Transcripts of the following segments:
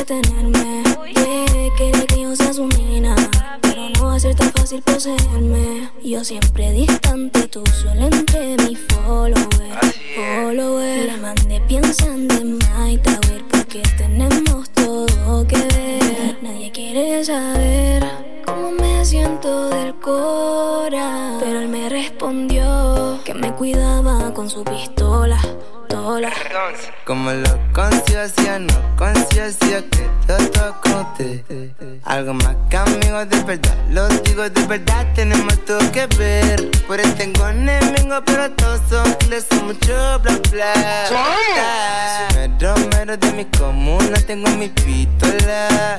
detenerme. Quiere que yo sea su nena, pero no va a ser tan fácil poseerme. Yo siempre distante, tú solo entre mis followers. Le mandé piensan de My Tower porque tenemos todo que ver. Nadie quiere saber cómo me siento del cora, pero él me respondió que me cuidaba con su pistola. Como lo conciencia, no conciencia que todo conté. Algo más que amigos de verdad, lo digo de verdad, tenemos todo que ver. Por eso tengo enemigos, pero todos son kilos, son mucho bla bla. Soy mero de mi comuna, tengo mi pistola.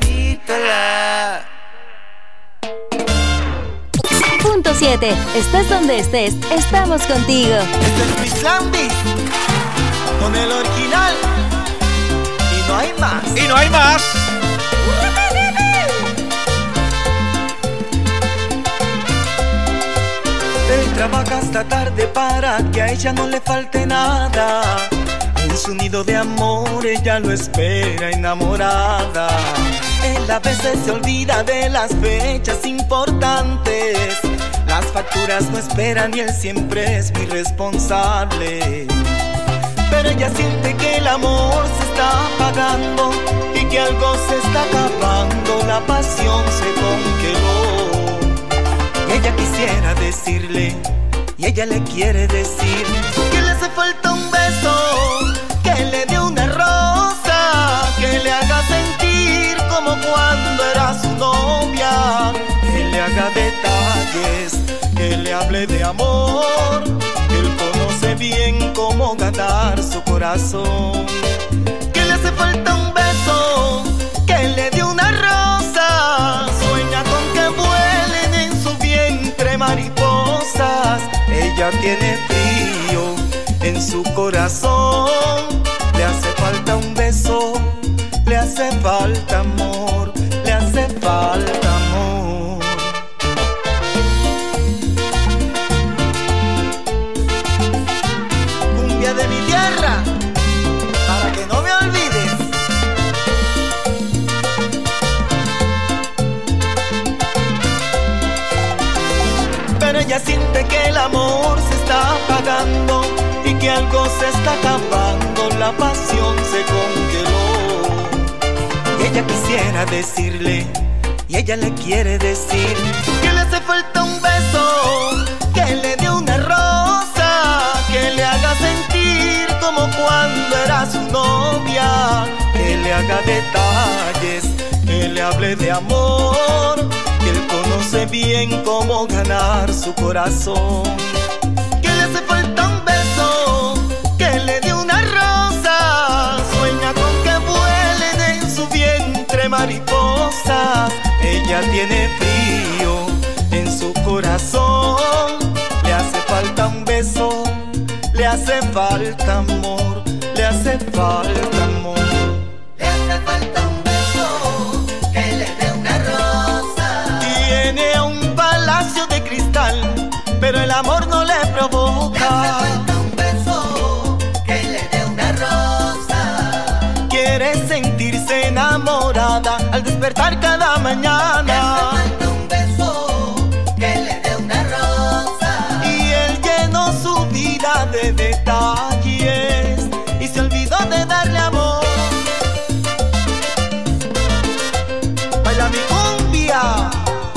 Punto 7. Estés donde estés, estamos contigo. Este es Luis Landis con el original. Y no hay más. Y no hay más. Él trabaja hasta tarde para que a ella no le falte nada. En su nido de amor ella lo espera enamorada. Él a veces se olvida de las fechas importantes. Las facturas no esperan y él siempre es muy responsable. Pero ella siente que el amor se está apagando y que algo se está acabando, la pasión se congeló. Y ella quisiera decirle, y ella le quiere decir, que le hace falta un beso, que le dé una rosa, que le haga sentir como cuando era su novia, que le haga detalles, que le hable de amor. Él conoce bien cómo ganar su corazón. Que le hace falta un beso, que le dé una rosa. Sueña con que vuelen en su vientre mariposas. Ella tiene frío en su corazón. Le hace falta un beso, le hace falta amor, le hace falta amor. De mi tierra, para que no me olvides. Pero ella siente que el amor se está apagando y que algo se está acabando, la pasión se congeló. Y ella quisiera decirle, y ella le quiere decir, que le hace falta un beso, que le dé una rosa, que le haga sentir como cuando era su novia, que le haga detalles, que le hable de amor, que él conoce bien cómo ganar su corazón. Que le hace falta un beso, que le dé una rosa, sueña con que vuelen en su vientre mariposas. Ella tiene frío en su corazón, le hace falta un beso, le hace falta amor, le hace falta amor. Le hace falta un beso, que le dé una rosa. Tiene un palacio de cristal, pero el amor no le provoca. Le hace falta un beso, que le dé una rosa. Quiere sentirse enamorada al despertar cada mañana. Le hace falta un beso, que le dé una rosa. Y él llenó su vida de detalles y se olvidó de darle amor. Baila mi cumbia.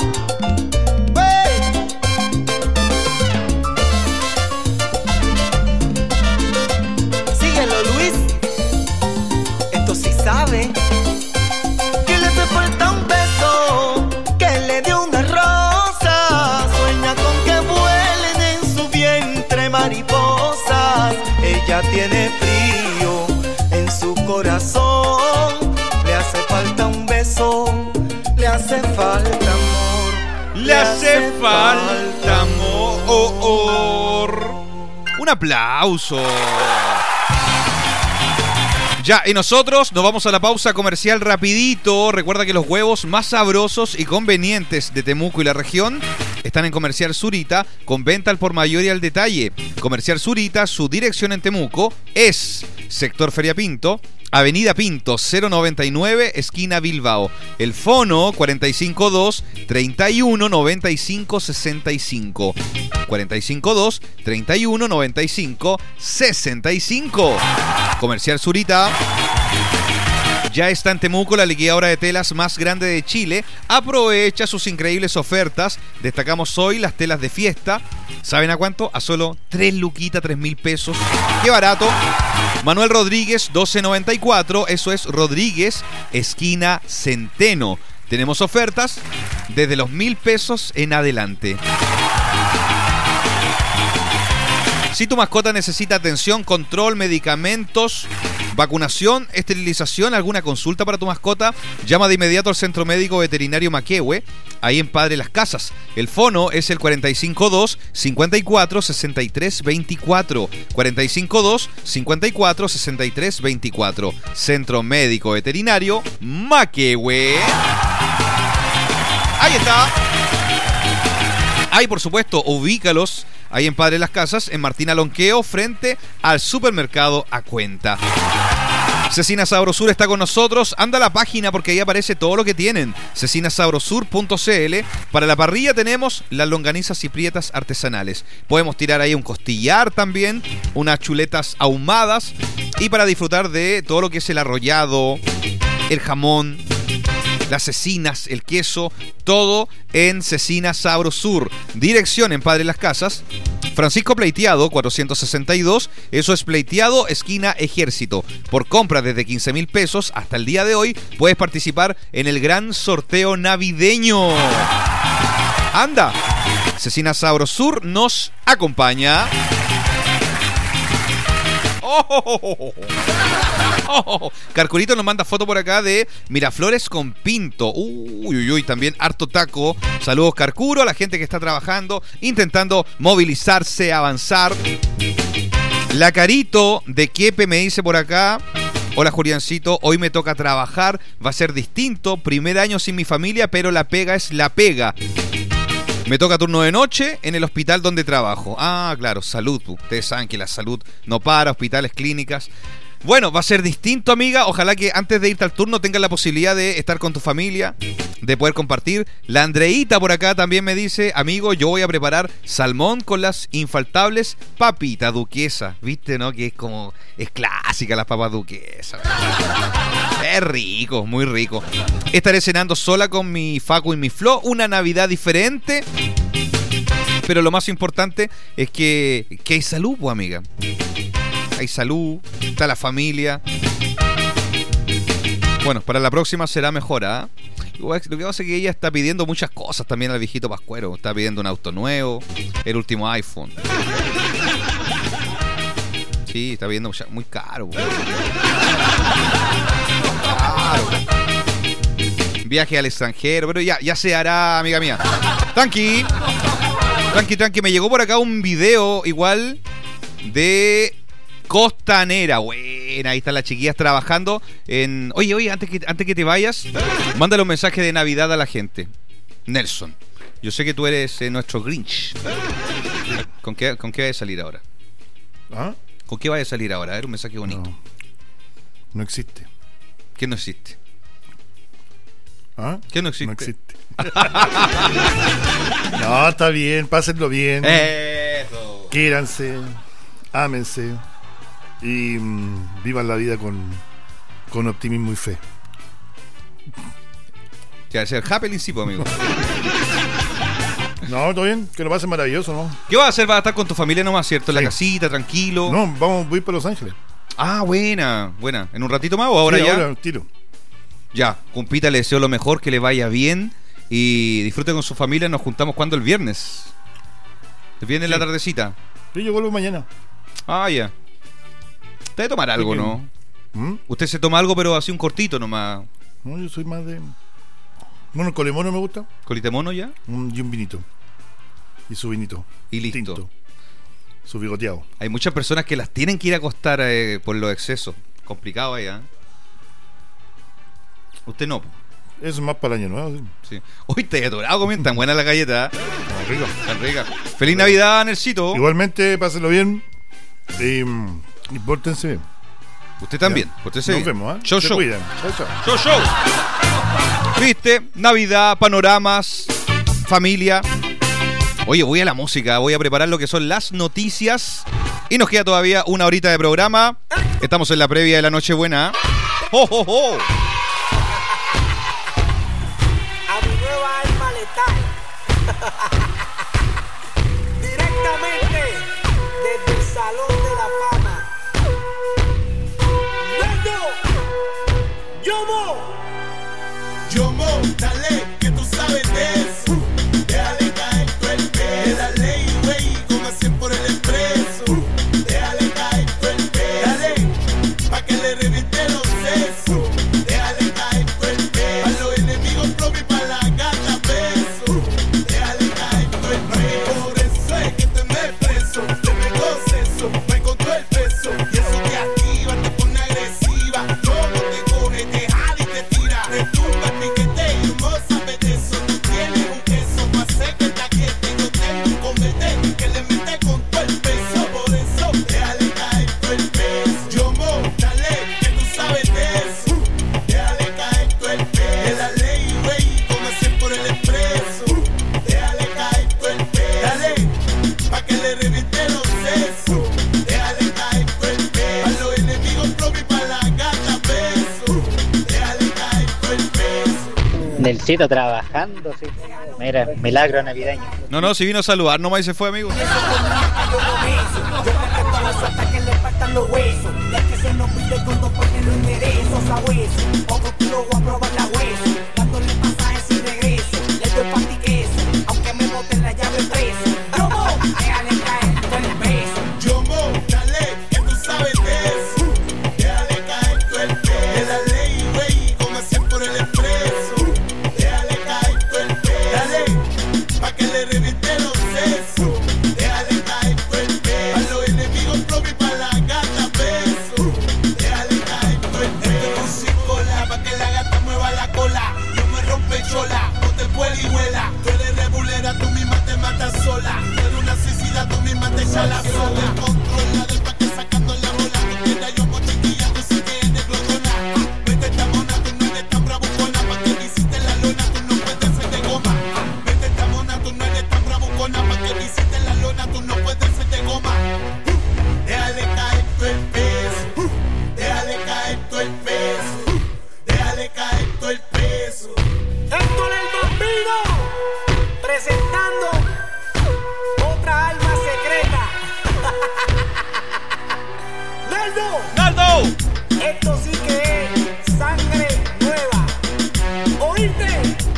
Síguelo, Luis. Esto sí sabe. Que le hace falta un beso, que le dé una rosa. Sueña con que vuelen en su vientre mariposas. Ella tiene frío en su corazón. Le hace falta un beso, le hace falta amor, Le hace falta amor. Un aplauso. Ya, y nosotros nos vamos a la pausa comercial rapidito. Recuerda que los huevos más sabrosos y convenientes de Temuco y la región están en Comercial Zurita, con venta al por mayor y al detalle. Comercial Zurita, su dirección en Temuco es Sector Feria Pinto, Avenida Pinto, 099, esquina Bilbao. El fono 452-3195-65. 452-3195-65. Comercial Zurita. Ya está en Temuco la liquidadora de telas más grande de Chile. Aprovecha sus increíbles ofertas. Destacamos hoy las telas de fiesta. ¿Saben a cuánto? A solo 3 luquitas, 3.000 pesos. ¡Qué barato! Manuel Rodríguez, 1294. Eso es Rodríguez, esquina Centeno. Tenemos ofertas desde los 1.000 pesos en adelante. Si tu mascota necesita atención, control, medicamentos, vacunación, esterilización, alguna consulta para tu mascota, llama de inmediato al Centro Médico Veterinario Maquehue, ahí en Padre Las Casas. El fono es el 452-54-63-24. 452-54-63-24. Centro Médico Veterinario Maquehue. Ahí está. Ahí, por supuesto, ubícalos ahí en Padre Las Casas, en Martín Alonqueo, frente al supermercado A Cuenta. Cecina Sabrosur está con nosotros. Anda a la página porque ahí aparece todo lo que tienen. cecinasabrosur.cl. Para la parrilla tenemos las longanizas y prietas artesanales. Podemos tirar ahí un costillar también, unas chuletas ahumadas. Y para disfrutar de todo lo que es el arrollado, el jamón, las cecinas, el queso, todo en Cecina Sabrosur. Dirección en Padre Las Casas, Francisco Pleiteado 462. Eso es Pleiteado, esquina Ejército. Por compras desde 15.000 pesos hasta el día de hoy puedes participar en el gran sorteo navideño. Anda, Cecina Sabrosur nos acompaña. Carcurito nos manda foto por acá de Miraflores con Pinto. Uy, también harto taco. Saludos, Carcuro, a la gente que está trabajando, intentando movilizarse, avanzar. La Carito de Quiepe me dice por acá: hola, Juliancito, hoy me toca trabajar, va a ser distinto, primer año sin mi familia, pero la pega es la pega. Me toca turno de noche en el hospital donde trabajo. Ah, claro, salud. Ustedes saben que la salud no para, hospitales, clínicas. Bueno, va a ser distinto, amiga. Ojalá que antes de irte al turno tengas la posibilidad de estar con tu familia, de poder compartir. La Andreita por acá también me dice: amigo, yo voy a preparar salmón con las infaltables papitas duquesa. ¿Viste, no? Que es clásica las papas duquesas. Es rico, muy rico. Estaré cenando sola con mi Facu y mi Flo. Una Navidad diferente. Pero lo más importante es que hay salud, pues, amiga. Hay salud, está la familia. Bueno, para la próxima será mejor, ¿ah? Lo que pasa es que ella está pidiendo muchas cosas también al viejito Pascuero. Está pidiendo un auto nuevo, el último iPhone. Sí, está pidiendo muy caro. Claro. Viaje al extranjero, pero ya se hará, amiga mía. Tranqui, me llegó por acá un video igual de Costanera. Buena, ahí están las chiquillas trabajando en... Oye, antes que te vayas, mándale un mensaje de Navidad a la gente. Nelson, yo sé que tú eres nuestro Grinch. ¿Con qué vas a salir ahora? ¿Ah? ¿Con qué vas a salir ahora? A ver, un mensaje bonito. No existe. ¿Qué no existe? ¿Ah? ¿Qué no existe? No existe. No, está bien, pásenlo bien. Eso. Quiéranse, ámense y vivan la vida con optimismo y fe. Que va a ser happening, sí, pues, amigo. No, todo bien, que lo pasen maravilloso, ¿no? ¿Qué vas a hacer? ¿Vas a estar con tu familia nomás, cierto? En la Sí. casita, tranquilo. No, voy para Los Ángeles. Ah, buena. ¿En un ratito más o ahora Sí, ya? ahora tiro. Ya, compita, le deseo lo mejor, que le vaya bien y disfrute con su familia. Nos juntamos cuando el viernes. El viernes en la tardecita. Sí, yo vuelvo mañana. Ah, ya. Te debe tomar algo, ¿no? Usted se toma algo, pero así un cortito nomás. No, yo soy más de... Bueno, el colemono me gusta. ¿Colitemono ya? Y un vinito. Y su vinito. Y listo. Tinto. Su bigoteado. Hay muchas personas que las tienen que ir a acostar por los excesos. Complicado ahí, ¿eh? Usted no. Eso es más para el año nuevo. Sí. Hoy te he atorado comiendo tan buena la galleta. Rico. Tan rica. Feliz Navidad, Nelsito. Igualmente, pásenlo bien. Y pórtense bien. Usted también. ¿Ya? Usted se Nos viene. vemos, ¿eh? Show, Se show. cuidan. Chau, chau. Show, show. ¿Viste? Navidad, panoramas, familia. Oye, voy a la música, voy a preparar lo que son las noticias. Y nos queda todavía una horita de programa. Estamos en la previa de la Nochebuena. ¡Oh, oh, oh! A mi nueva alma letal. Directamente desde el Salón de la Fama. Yomo, dale, que tú sabes de eso. Déjale caer tu el pez. La ley, güey, como 100 por el expreso. Déjale caer tu el pez. Dale, pa' que le reviente los sesos. Déjale caer tu el pez. Pa' los enemigos propios y pa' la gata peso. Déjale caer tu el pez. Por eso es que te me preso. Te me goceso, me con todo el peso. Y eso te activa, te pone agresiva. Luego te coge, te jala y te tira. Te tumba, piquete y no sabes de eso. Tú tienes un queso pa' hacer que te aquiete. Yo tengo un comete que le mete con todo el peso. Por eso, déjale caer todo el peso. Yomo, dale, que tú sabes de eso. Déjale caer todo el peso. De la ley, güey, como 100 por el expreso. Déjale caer todo el peso. Dale, pa' que le reviente los sesos. Déjale caer todo el peso. Pa' los enemigos propios y pa' la gata peso. Déjale caer todo el peso. Nelsito trabajando, sí. Mira, milagro navideño. No, si vino a saludar nomás y se fue, amigo. Yo respeto a los hasta que le faltan los huesos. Ya que se nos pide cuando porque no enderezo sabueso. Otro kilo voy a probar la hueso. Dándole pasajes sin regreso. Le doy pan y queso. Aunque me boten la llave preso. Yomo, déjale caer todo el peso. Yomo, dale, que tú sabes de eso. Déjale caer todo el peso. De la ley, güey, como 100 por el expreso. Déjale caer todo el peso. Dale, pa' que le reviente los sesos. Déjale caer todo el peso. Pa' los enemigos propios y pa' la gata peso. Déjale caer todo el peso. Este musicola, pa' que la gata mueva la cola. No me rompe chola, no te vuela y vuela. Tú eres rebulera, tú misma te matas sola. Tú eres una suicida, tú misma te echas la sola. Controla del pa' que sacando la bola. Tú quieras yo mo chiquilla, tú sí que eres glotona. Vete esta mona, tú no eres tan bravucona. Pa' que visite la lona, tú no puedes ser de goma. Vete esta mona, tú no eres tan bravucona. Pa' que visite la lona, tú no puedes ser de goma. Déjale caer todo el peso. Déjale caer todo el peso. Déjale caer todo el peso. Héctor el Bambino presentando otra alma secreta. ¡Naldo! Esto sí que es sangre nueva. ¿Oíste?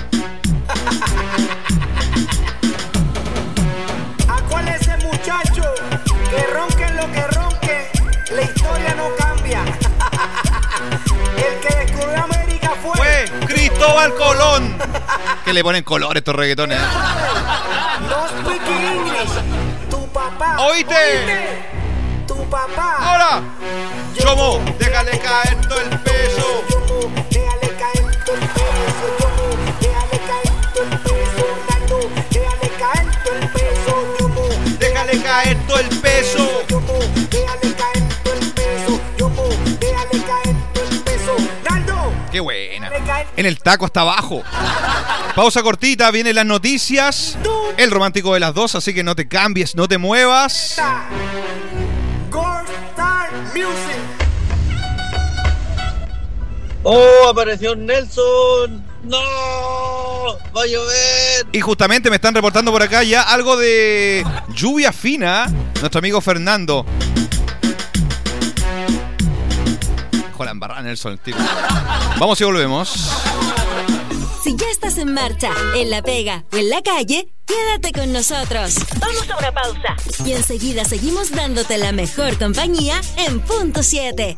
¿A cuál es ese muchacho? Que ronquen lo que ronquen, la historia no cambia. El que descubrió América Fue Cristóbal Colón. Que le ponen color a estos reggaetones. No speak English. Tu papá. ¿Oíste? Tu papá. Ahora. Yomo, déjale caer todo el peso. Yomo, déjale caer todo el peso. Yomo, déjale caer todo el peso. Naldo, déjale caer todo el peso. Yomo, Déjale caer todo el peso. Yomo, déjale caer todo el peso. Yomo, déjale caer todo el peso. Naldo. Qué buena. En el taco hasta abajo. Pausa cortita, vienen las noticias. El romántico de las dos, así que no te cambies, no te muevas. Gold Star Music. ¡Oh, apareció Nelson! ¡No! ¡Va a llover! Y justamente me están reportando por acá ya algo de lluvia fina. Nuestro amigo Fernando. Con la embarrada Nelson, el tío. Vamos y volvemos. Si ya estás en marcha, en la pega o en la calle, quédate con nosotros. Vamos a una pausa. Y enseguida seguimos dándote la mejor compañía en Punto 7.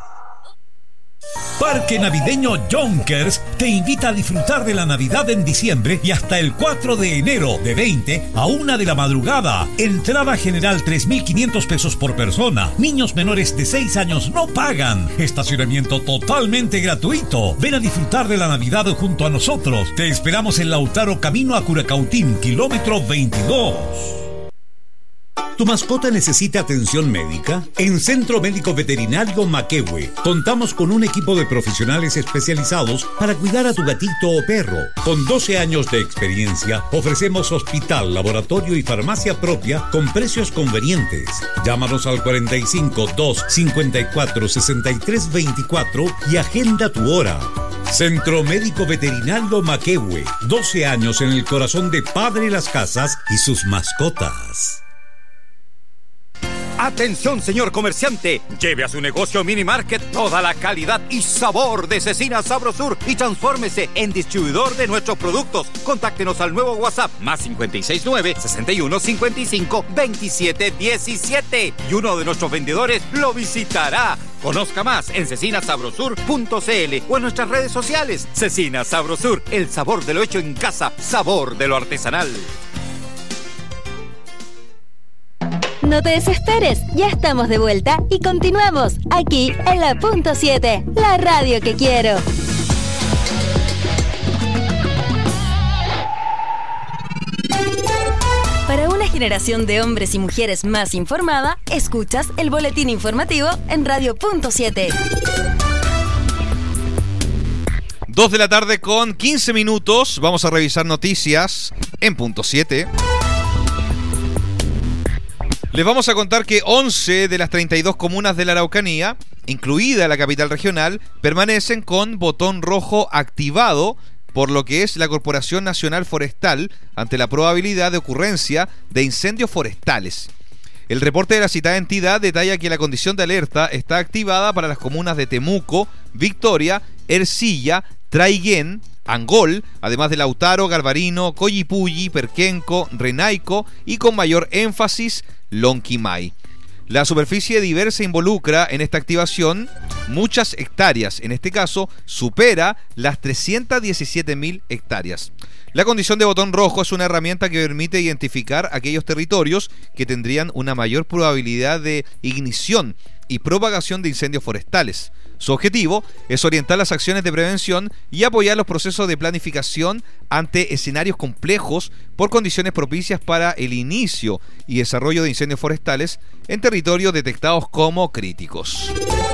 Parque Navideño Yonkers te invita a disfrutar de la Navidad en diciembre y hasta el 4 de enero de 20 a 1 de la madrugada. Entrada general 3.500 pesos por persona. Niños menores de 6 años no pagan. Estacionamiento totalmente gratuito. Ven a disfrutar de la Navidad junto a nosotros. Te esperamos en Lautaro, camino a Curacautín, kilómetro 22. ¿Tu mascota necesita atención médica? En Centro Médico Veterinario Maquehue contamos con un equipo de profesionales especializados para cuidar a tu gatito o perro. Con 12 años de experiencia, ofrecemos hospital, laboratorio y farmacia propia con precios convenientes. Llámanos al 45 2 54 63 24 y agenda tu hora. Centro Médico Veterinario Maquehue, 12 años en el corazón de Padre Las Casas y sus mascotas. Atención, señor comerciante, lleve a su negocio Mini Market toda la calidad y sabor de Cecina Sabrosur y transfórmese en distribuidor de nuestros productos. Contáctenos al nuevo WhatsApp +569 61 55 27 17 y uno de nuestros vendedores lo visitará. Conozca más en cecinasabrosur.cl o en nuestras redes sociales. Cecina Sabrosur, el sabor de lo hecho en casa, sabor de lo artesanal. No te desesperes, ya estamos de vuelta y continuamos aquí en la Punto 7, la radio que quiero. Para una generación de hombres y mujeres más informada, escuchas el boletín informativo en Radio Punto 7. 2 de la tarde con 15 minutos. Vamos a revisar noticias en Punto 7. Les vamos a contar que 11 de las 32 comunas de la Araucanía, incluida la capital regional, permanecen con botón rojo activado por lo que es la Corporación Nacional Forestal ante la probabilidad de ocurrencia de incendios forestales. El reporte de la citada entidad detalla que la condición de alerta está activada para las comunas de Temuco, Victoria, Ercilla, Traiguén, Angol, además de Lautaro, Garbarino, Collipulli, Perquenco, Renaico y con mayor énfasis Lonquimay. La superficie diversa involucra en esta activación muchas hectáreas, en este caso supera las 317.000 hectáreas. La condición de botón rojo es una herramienta que permite identificar aquellos territorios que tendrían una mayor probabilidad de ignición y propagación de incendios forestales. Su objetivo es orientar las acciones de prevención y apoyar los procesos de planificación ante escenarios complejos por condiciones propicias para el inicio y desarrollo de incendios forestales en territorios detectados como críticos.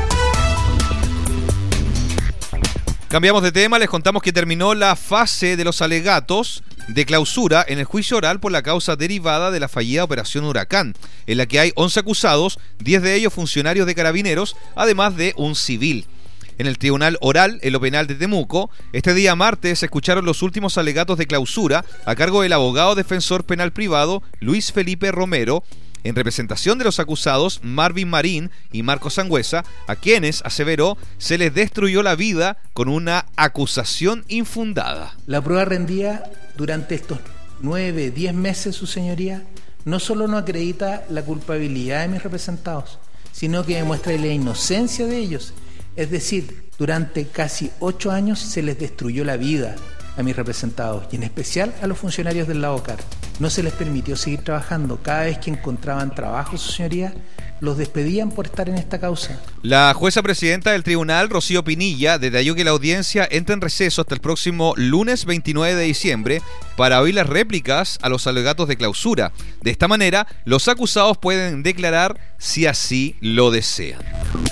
Cambiamos de tema, les contamos que terminó la fase de los alegatos de clausura en el juicio oral por la causa derivada de la fallida Operación Huracán, en la que hay 11 acusados, 10 de ellos funcionarios de Carabineros, además de un civil. En el tribunal oral, en lo penal de Temuco, este día martes se escucharon los últimos alegatos de clausura a cargo del abogado defensor penal privado Luis Felipe Romero, en representación de los acusados Marvin Marín y Marco Sangüesa, a quienes, aseveró, se les destruyó la vida con una acusación infundada. La prueba rendida durante estos 9-10 meses, su señoría, no solo no acredita la culpabilidad de mis representados, sino que demuestra la inocencia de ellos. Es decir, durante casi 8 años se les destruyó la vida a mis representados y en especial a los funcionarios del Labocar. No se les permitió seguir trabajando. Cada vez que encontraban trabajo, su señoría, los despedían por estar en esta causa. La jueza presidenta del tribunal, Rocío Pinilla, detalló que la audiencia entra en receso hasta el próximo lunes 29 de diciembre para oír las réplicas a los alegatos de clausura. De esta manera, los acusados pueden declarar si así lo desean.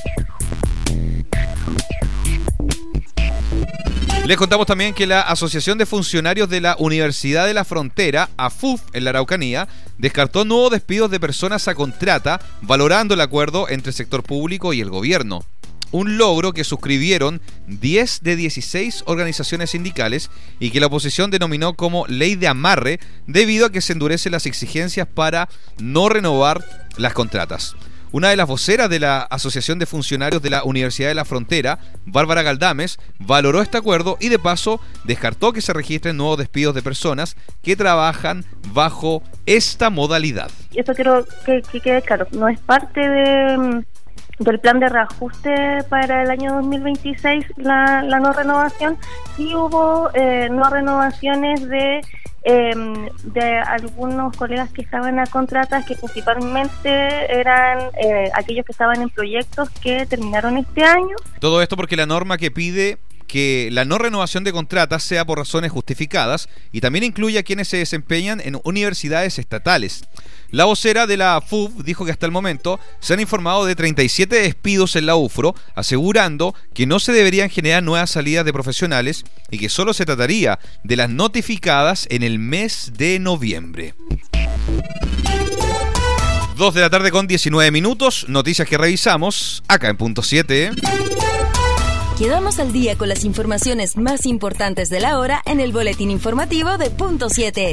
Les contamos también que la Asociación de Funcionarios de la Universidad de la Frontera, AFUF, en la Araucanía, descartó nuevos despidos de personas a contrata, valorando el acuerdo entre el sector público y el gobierno. Un logro que suscribieron 10 de 16 organizaciones sindicales y que la oposición denominó como ley de amarre debido a que se endurecen las exigencias para no renovar las contratas. Una de las voceras de la Asociación de Funcionarios de la Universidad de la Frontera, Bárbara Galdames, valoró este acuerdo y de paso descartó que se registren nuevos despidos de personas que trabajan bajo esta modalidad. Y eso quiero que quede claro, no es parte del plan de reajuste para el año 2026 la no renovación. Sí hubo no renovaciones de algunos colegas que estaban a contratas, que principalmente eran aquellos que estaban en proyectos que terminaron este año. Todo esto porque la norma que pide que la no renovación de contratas sea por razones justificadas y también incluye a quienes se desempeñan en universidades estatales. La vocera de la FUB dijo que hasta el momento se han informado de 37 despidos en la UFRO, asegurando que no se deberían generar nuevas salidas de profesionales y que solo se trataría de las notificadas en el mes de noviembre. 2 de la tarde con 19 minutos, noticias que revisamos acá en Punto 7. Quedamos al día con las informaciones más importantes de la hora en el boletín informativo de Punto 7.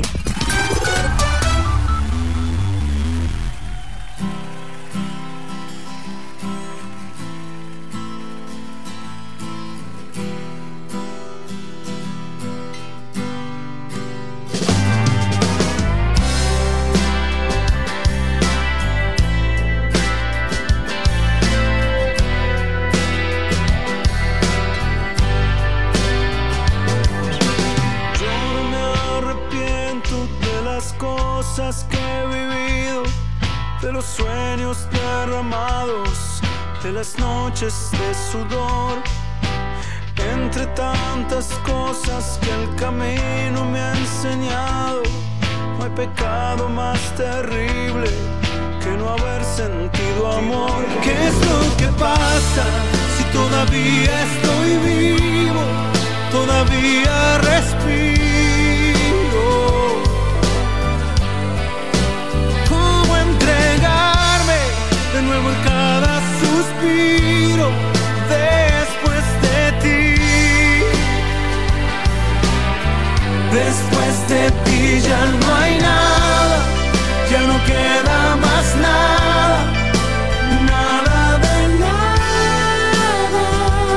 Que he vivido, de los sueños derramados, de las noches de sudor, entre tantas cosas que el camino me ha enseñado. No hay pecado más terrible que no haber sentido amor. ¿Qué es lo que pasa si todavía estoy vivo, todavía respiro? De nuevo en cada suspiro después de ti. Después de ti ya no hay nada, ya no queda más nada, nada de nada.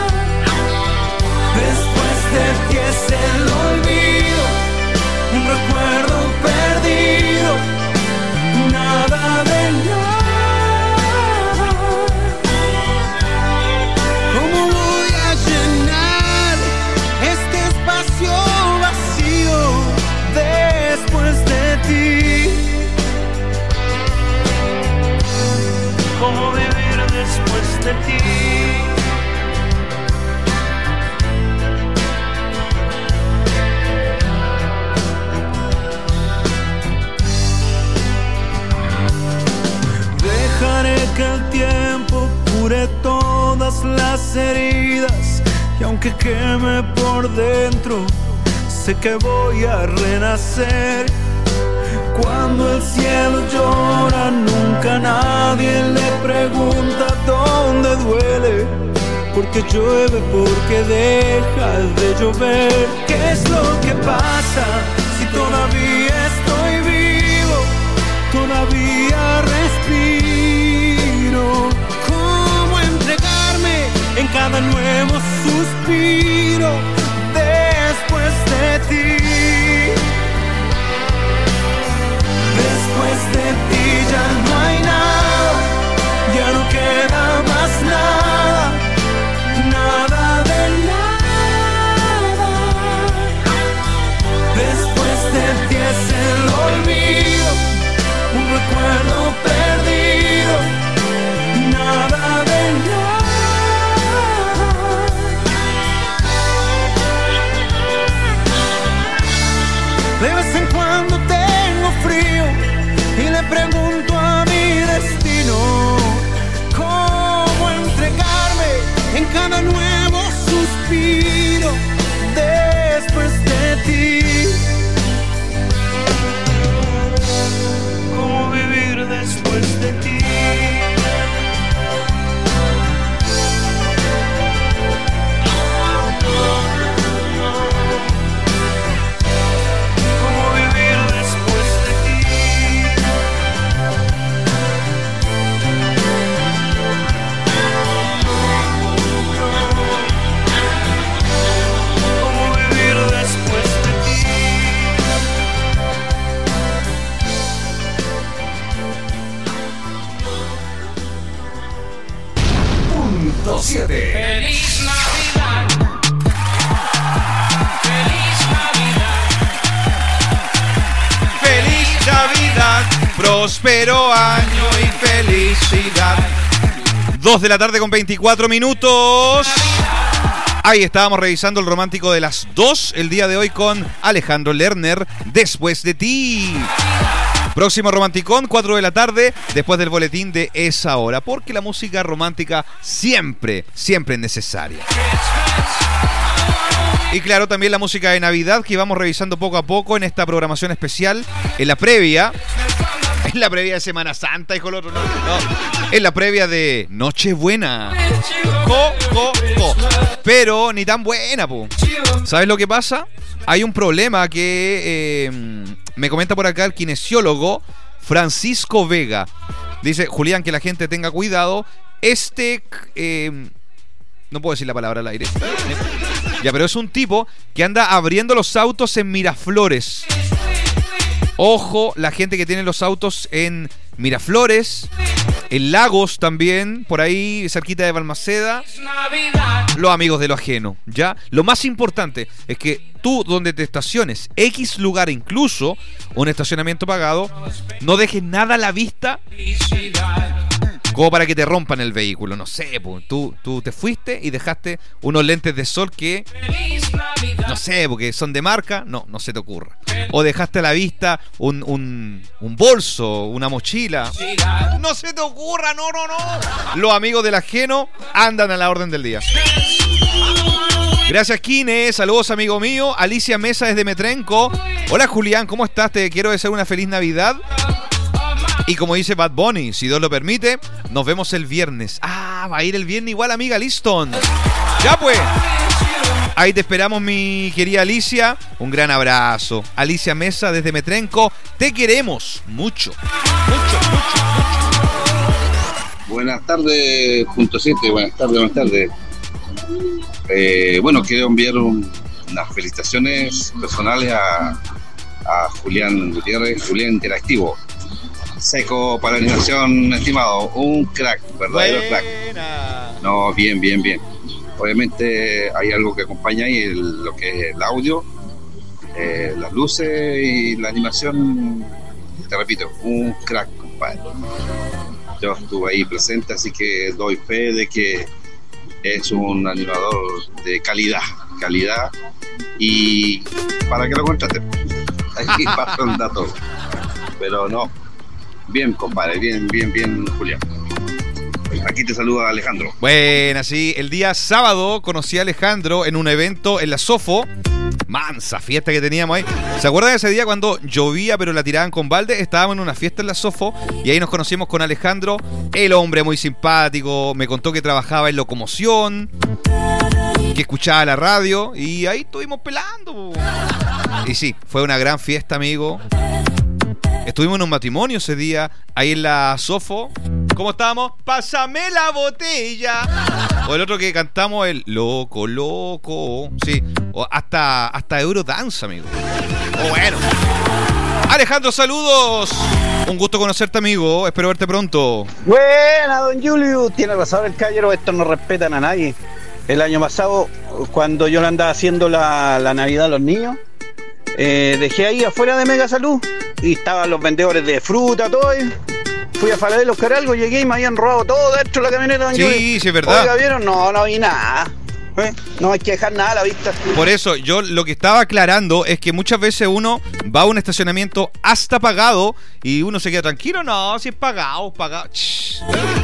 Después de ti es el olvido, un recuerdo perdido, nada de nada. ¿Cómo vivir después de ti? Dejaré que el tiempo cure todas las heridas y aunque queme por dentro, sé que voy a renacer. Cuando el cielo llora, nunca nadie le pregunta dónde duele. Porque llueve, porque deja de llover. ¿Qué es lo que pasa si todavía estoy vivo, todavía respiro? ¿Cómo entregarme en cada nuevo suspiro después de ti? Después de ti ya no hay nada, ya no queda más nada, nada de nada. Después de ti es el olvido, un recuerdo perdido, nada de nada. De vez en cuando tengo frío y le pregunto a mi destino cómo entregarme en cada nuevo suspiro después de ti. Cómo vivir después de ti. Punto 7. Feliz Navidad. Feliz Navidad. Feliz Navidad, próspero año y felicidad. 2 de la tarde con 24 minutos. Ahí estábamos revisando el romántico de las 2 el día de hoy con Alejandro Lerner, Después de ti. Próximo romanticón, 4 de la tarde, después del boletín de esa hora, porque la música romántica siempre, siempre es necesaria. Y claro, también la música de Navidad que vamos revisando poco a poco en esta programación especial, en la previa de Semana Santa, hijo el otro, no, en la previa de Nochebuena. Pero ni tan buena, po. ¿Sabes lo que pasa? Hay un problema que me comenta por acá el kinesiólogo Francisco Vega. Dice, Julián, que la gente tenga cuidado. No puedo decir la palabra al aire. Ya, pero es un tipo que anda abriendo los autos en Miraflores. Ojo, la gente que tiene los autos en Miraflores, en Lagos también, por ahí cerquita de Balmaceda. Los amigos de lo ajeno, ¿ya? Lo más importante es que tú, donde te estaciones, X lugar, incluso un estacionamiento pagado, no dejes nada a la vista como para que te rompan el vehículo. No sé, tú te fuiste y dejaste unos lentes de sol que, no sé, porque son de marca, no se te ocurra. O dejaste a la vista un bolso, una mochila. No se te ocurra, no. Los amigos del ajeno andan a la orden del día. Gracias, Kine. Saludos, amigo mío. Alicia Mesa desde Metrenco. Hola, Julián, ¿cómo estás? Te quiero desear una feliz Navidad. Y como dice Bad Bunny, si Dios lo permite, nos vemos el viernes. Va a ir el viernes igual, amiga Liston. Ya pues. Ahí te esperamos, mi querida Alicia. Un gran abrazo. Alicia Mesa desde Metrenco. Te queremos mucho. Mucho. Buenas tardes, punto 7. Buenas tardes. Bueno, quiero enviar unas felicitaciones personales a Julián Gutiérrez, Julián Interactivo. Seco para la animación, estimado. Un crack, verdadero crack. No, bien. Obviamente hay algo que acompaña ahí, lo que es el audio, las luces y la animación. Te repito, un crack, compadre. Yo estuve ahí presente, así que doy fe de que es un animador de calidad, y para que lo contraten. Ahí paso el dato. Pero no, bien, compadre, bien, Julián. Aquí te saluda Alejandro. Bueno, sí, el día sábado conocí a Alejandro en un evento en la Sofo. Mansa fiesta que teníamos ahí. ¿Se acuerdan de ese día cuando llovía pero la tiraban con balde? Estábamos en una fiesta en la Sofo y ahí nos conocimos con Alejandro. El hombre muy simpático, me contó que trabajaba en locomoción, que escuchaba la radio y ahí estuvimos pelando. Y sí, fue una gran fiesta, amigo. Estuvimos en un matrimonio ese día, ahí en la Sofo. ¿Cómo estábamos? ¡Pásame la botella! O el otro que cantamos, el loco. Sí, o hasta Eurodance, amigo. Bueno. Alejandro, saludos. Un gusto conocerte, amigo. Espero verte pronto. Buena, don Julio. Tiene razón el caballero, estos no respetan a nadie. El año pasado, cuando yo le andaba haciendo la Navidad a los niños, dejé ahí afuera de Mega Salud y estaban los vendedores de fruta, todo. Fui a Falabella a buscar algo, llegué y me habían robado todo dentro de la camioneta, don Julio. Sí, es verdad. Oiga, ¿vieron? No vi nada. No hay que dejar nada a la vista. Por eso, yo lo que estaba aclarando es que muchas veces uno va a un estacionamiento hasta pagado y uno se queda tranquilo. No, si es pagado. Shh.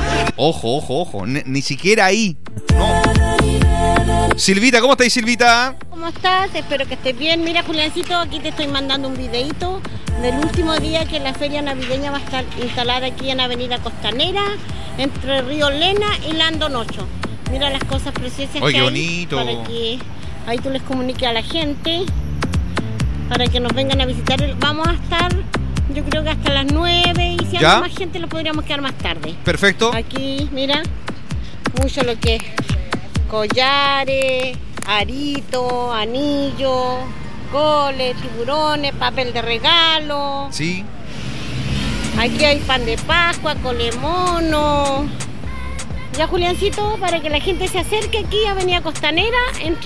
Ojo. Ni siquiera ahí. No. Silvita, ¿cómo estáis, Silvita? ¿Cómo estás? Espero que estés bien. Mira, Juliancito, aquí te estoy mandando un videito del último día que la feria navideña va a estar instalada aquí en Avenida Costanera, entre Río Lena y Landon 8. Mira las cosas preciosas que hay. Bonito. Para que ahí tú les comuniques a la gente, para que nos vengan a visitar. Vamos a estar, yo creo que hasta las 9, y si hay más gente lo podríamos quedar más tarde. Perfecto. Aquí, mira, mucho lo que es collares, arito, anillo, coles, tiburones, papel de regalo. Sí. Aquí hay pan de Pascua, cole mono. Ya, Juliancito, para que la gente se acerque aquí a Avenida Costanera,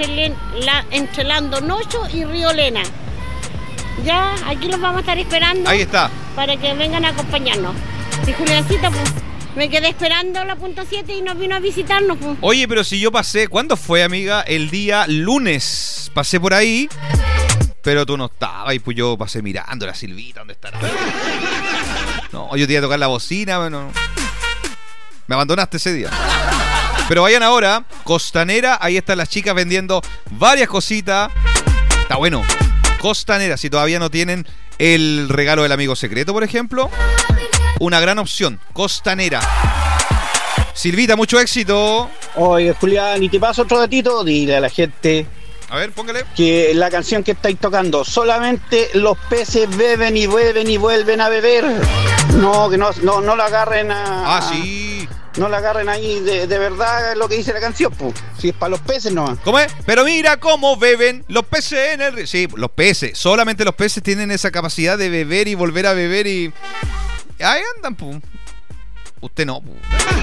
entre Landon 8 y Río Lena. Ya, aquí los vamos a estar esperando. Ahí está. Para que vengan a acompañarnos. Sí, Juliancito, pues, Me quedé esperando la punto 7 y no vino a visitarnos. Pues. Oye, pero si yo pasé, ¿cuándo fue, amiga? El día lunes. Pasé por ahí, pero tú no estabas y pues yo pasé mirando a la Silvita, ¿dónde estará? No, yo te iba a tocar la bocina, bueno. Me abandonaste ese día. Pero vayan ahora, Costanera, ahí están las chicas vendiendo varias cositas. Está bueno. Costanera, si todavía no tienen el regalo del amigo secreto, por ejemplo, una gran opción, Costanera. Silvita, mucho éxito. Oye, Julián, y te paso otro datito, dile a la gente. A ver, póngale. Que la canción que estáis tocando, solamente los peces beben y vuelven a beber. No, que no la agarren a... Ah, sí. No la agarren ahí de verdad lo que dice la canción, pues. Si es para los peces nomás. ¿Cómo es? Pero mira cómo beben los peces en el río. Sí, los peces. Solamente los peces tienen esa capacidad de beber y volver a beber y... Ahí andan, pues. Usted no, pues.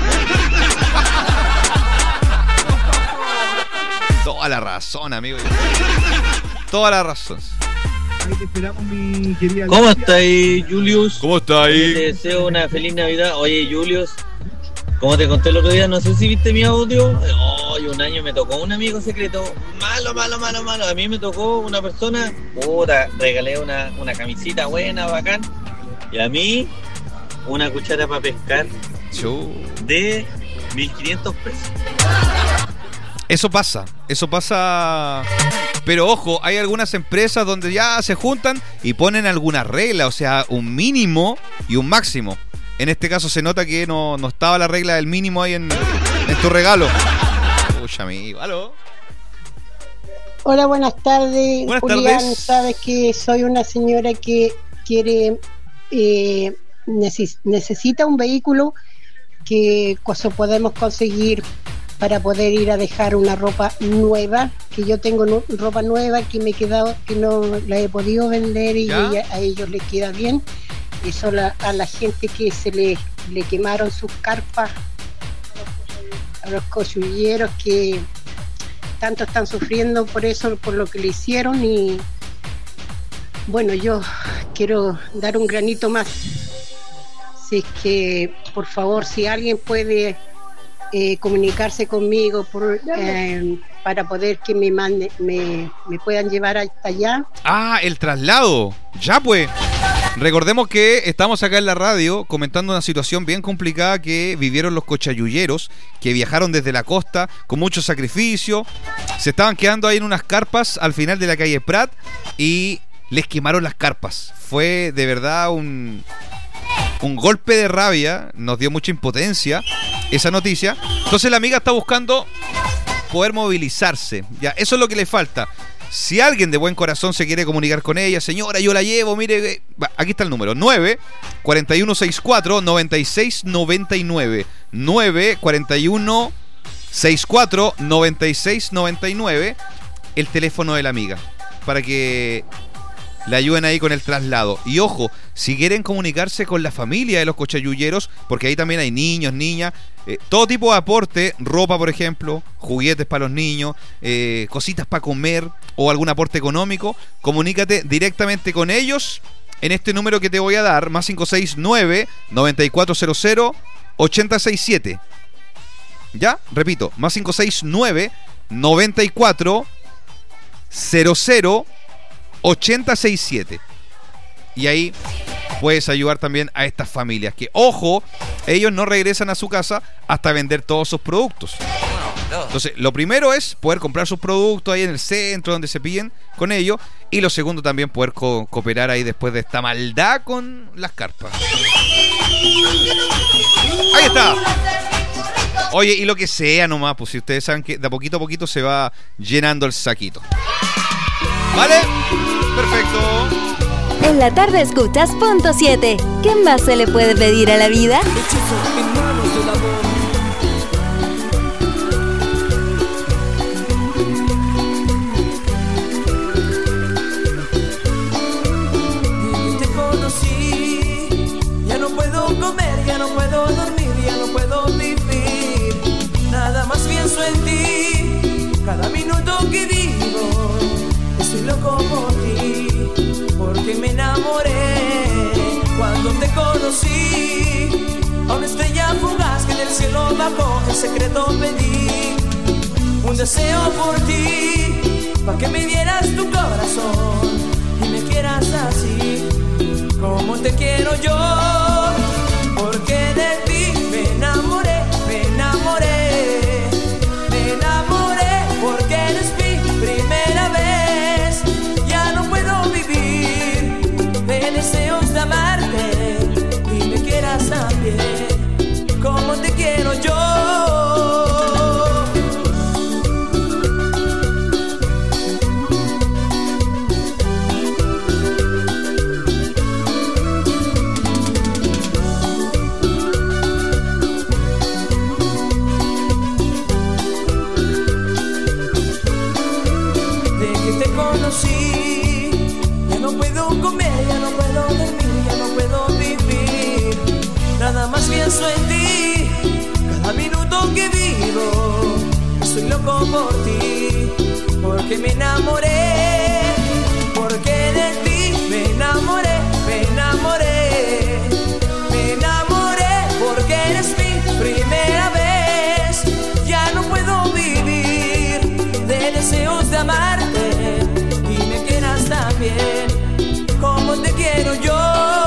Toda la razón, amigo. Toda la razón. Ahí te esperamos, mi querida. ¿Cómo está ahí, Julius? ¿Cómo está ahí? Te deseo una feliz Navidad. Oye, Julius, como te conté el otro día, no sé si viste mi audio. Oye, un año me tocó un amigo secreto. Malo. A mí me tocó una persona. Puta, regalé una camisita buena, bacán. Y a mí, una cuchara para pescar de 1.500 pesos. Eso pasa, pero ojo, hay algunas empresas donde ya se juntan y ponen alguna regla, o sea, un mínimo y un máximo. En este caso se nota que no estaba la regla del mínimo ahí en tu regalo. Uy, amigo, ¿aló? Hola, buenas tardes. Buenas Julián, tardes. sabes que soy una señora que quiere, necesita un vehículo que podemos conseguir para poder ir a dejar una ropa nueva, que yo tengo ropa nueva que me he quedado, que no la he podido vender y a ellos les queda bien. Eso a la gente que se le quemaron sus carpas, a los cochulleros que tanto están sufriendo por eso, por lo que le hicieron. Y bueno, yo quiero dar un granito más. Si es que, por favor, si alguien puede comunicarse conmigo para poder que me puedan llevar hasta allá. Ah, el traslado. Ya pues. Recordemos que estamos acá en la radio comentando una situación bien complicada que vivieron los cochayulleros, que viajaron desde la costa con mucho sacrificio. Se estaban quedando ahí en unas carpas al final de la calle Prat y les quemaron las carpas. Fue de verdad un golpe de rabia, nos dio mucha impotencia esa noticia. Entonces la amiga está buscando poder movilizarse. Ya, eso es lo que le falta. Si alguien de buen corazón se quiere comunicar con ella, señora, yo la llevo, mire, aquí está el número, 9-4164-9699. 9-4164-9699, el teléfono de la amiga, para que le ayuden ahí con el traslado. Y ojo, si quieren comunicarse con la familia de los cochayulleros, porque ahí también hay niños, niñas, todo tipo de aporte, ropa por ejemplo, juguetes para los niños, cositas para comer o algún aporte económico, comunícate directamente con ellos en este número que te voy a dar, más 569-9400-867. ¿Ya? Repito, más 569-9400-867. Y ahí puedes ayudar también a estas familias que, ojo, ellos no regresan a su casa hasta vender todos sus productos. Entonces, lo primero es poder comprar sus productos ahí en el centro donde se pillen con ellos. Y lo segundo también poder cooperar ahí después de esta maldad con las carpas. Ahí está. Oye, y lo que sea nomás, pues si ustedes saben que de a poquito se va llenando el saquito. ¿Vale? Perfecto. En la tarde escuchas Punto 7. ¿Qué más se le puede pedir a la vida? Te conocí, ya no puedo comer, ya no puedo dormir, ya no puedo vivir. Nada más pienso en ti, cada minuto que vivo. Estoy loco por ti, porque me enamoré cuando te conocí. a una estrella fugaz que del cielo bajó. En secreto pedí un deseo por ti, para que me dieras tu corazón y me quieras así como te quiero yo. Porque de ti me enamoré, me enamoré, me enamoré, porque eres mi primera vez. Ya no puedo vivir de deseos de amarte y me quieras también como te quiero yo. Ya no puedo comer, ya no puedo dormir, ya no puedo vivir. Nada más pienso en ti, cada minuto que vivo. Estoy loco por ti, porque me enamoré. Porque de ti me enamoré, me enamoré, me enamoré. Porque eres mi primera vez. Ya no puedo vivir de deseos de amarte también como te quiero yo.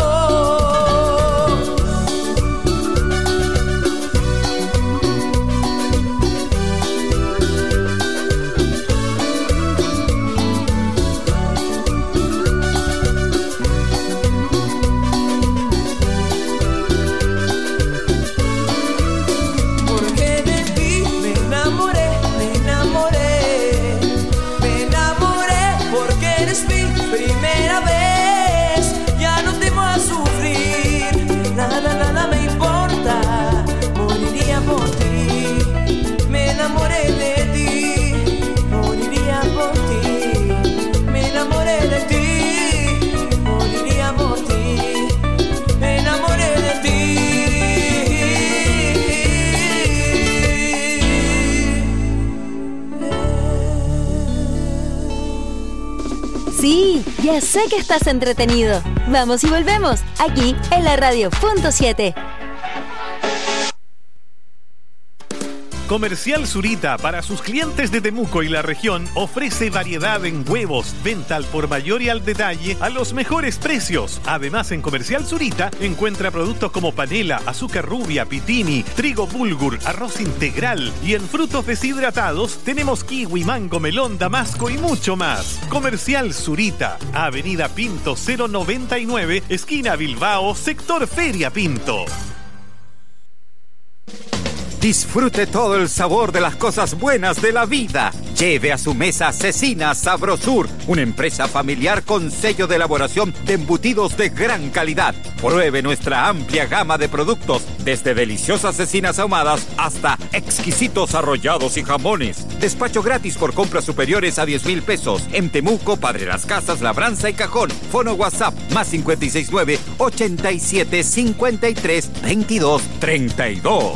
Porque de ti me enamoré, me enamoré, me enamoré, porque eres mi primera vez. Ya no temo a sufrir, nada, nada me importa. Moriría por ti, me enamoré de ti. Moriría por ti, me enamoré de ti. Moriría por ti, me enamoré de ti. Sí, ya sé que estás entretenido. Vamos y volvemos, aquí en la radio Punto 7. Comercial Zurita, para sus clientes de Temuco y la región, ofrece variedad en huevos, venta al por mayor y al detalle a los mejores precios. Además, en Comercial Zurita encuentra productos como panela, azúcar rubia, pitini, trigo bulgur, arroz integral, y en frutos deshidratados tenemos kiwi, mango, melón, damasco y mucho más. Comercial Zurita, Avenida Pinto 099, esquina Bilbao, sector Feria Pinto. Disfrute todo el sabor de las cosas buenas de la vida. Lleve a su mesa Cecina Sabrosur, una empresa familiar con sello de elaboración de embutidos de gran calidad. Pruebe nuestra amplia gama de productos, desde deliciosas cecinas ahumadas hasta exquisitos arrollados y jamones. Despacho gratis por compras superiores a 10,000 pesos. En Temuco, Padre Las Casas, Labranza y Cajón. Fono WhatsApp más 569 87 53 22 32.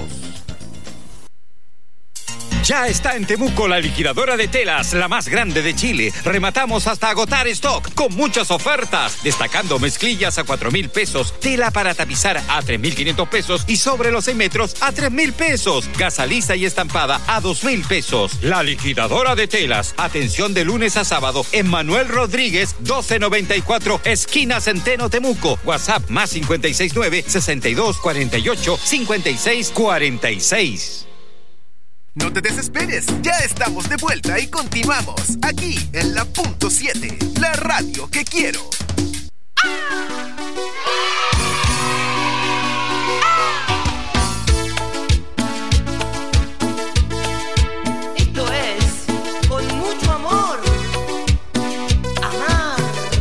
Ya está en Temuco la liquidadora de telas, la más grande de Chile. Rematamos hasta agotar stock con muchas ofertas, destacando mezclillas a 4,000 pesos, tela para tapizar a 3,500 pesos y sobre los 6 metros a 3,000 pesos. Gasa lisa y estampada a 2,000 pesos. La liquidadora de telas, atención de lunes a sábado en Manuel Rodríguez 1294, esquina Centeno, Temuco. WhatsApp más 569 62 48 56 46. No te desesperes, ya estamos de vuelta y continuamos aquí en la Punto 7, la radio que quiero. Esto es con mucho amor. Amar.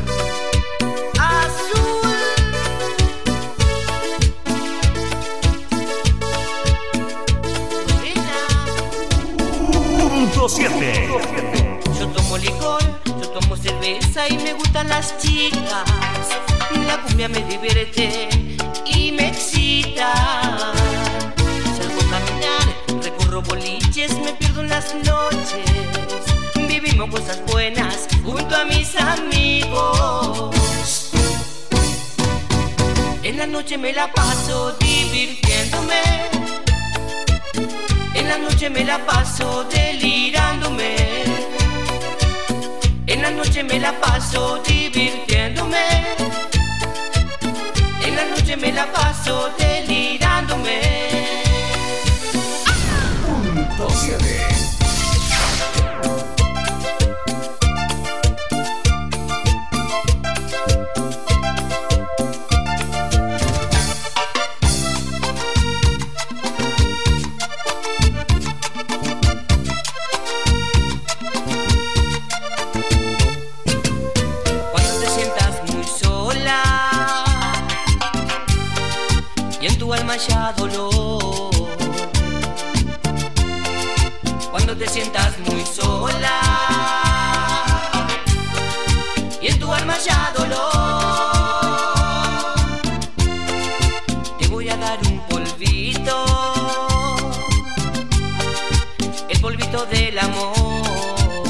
Azul. Punto 7. Yo tomo licor, yo tomo cerveza y me gustan las chicas. La cumbia me divierte y me excita. Salgo a caminar, recorro boliches, me pierdo en las noches. Vivimos cosas buenas junto a mis amigos. En la noche noche me la paso divirtiéndome. En la noche me la paso delirándome. En la noche me la paso divirtiéndome. En la noche me la paso delirándome. Punto 7. Ya dolor. Cuando te sientas muy sola y en tu alma ya dolor, te voy a dar un polvito, el polvito del amor.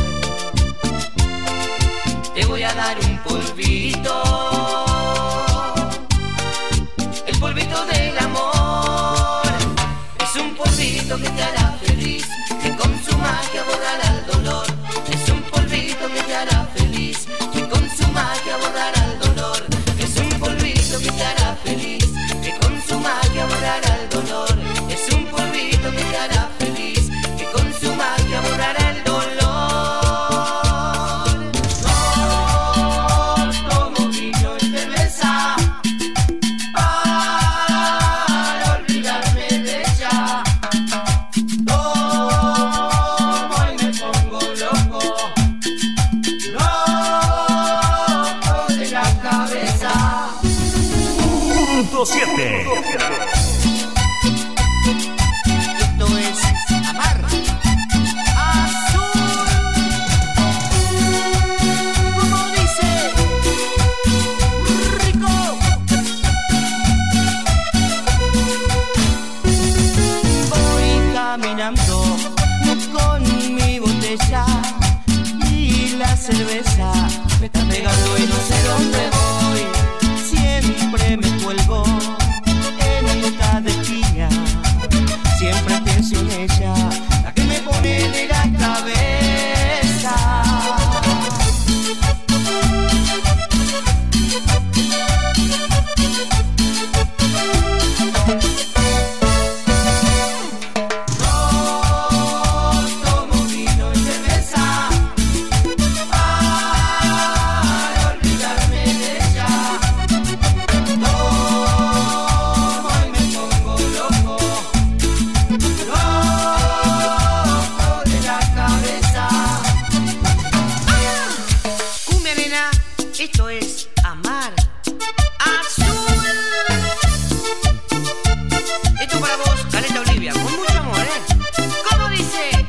Te voy a dar un polvito, el polvito del amor. Es un polvito que te hará feliz, que con su magia borrará el dolor. Es un polvito que te hará feliz, que con su magia borrará el dolor. Es un polvito que te hará feliz, que con su magia borrará el dolor. Es un polvito que te hará feliz, que con su magia borrará el dolor. Punto 7. Esto es amar azul. Como dice rico. Voy caminando con mi botella y la cerveza me está pegando y no sé dónde voy. Siempre me cuelgo en cada esquina, siempre pienso en ella, la que me pone de la cabeza. No tomo vino y cerveza para olvidarme de ella. Esto es amar azul. Esto para vos, Caleta Olivia, con mucho amor, ¿eh? ¿Cómo dice?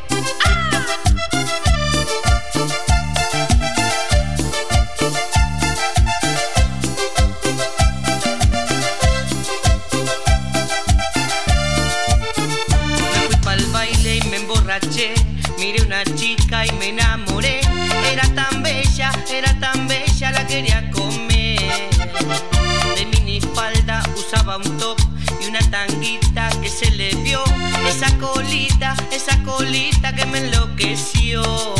Me fui pa'l baile y me emborraché. Miré una chica y me enamoré. Era tan bella, la quería comer. De minifalda usaba un top y una tanguita que se le vio. Esa colita que me enloqueció.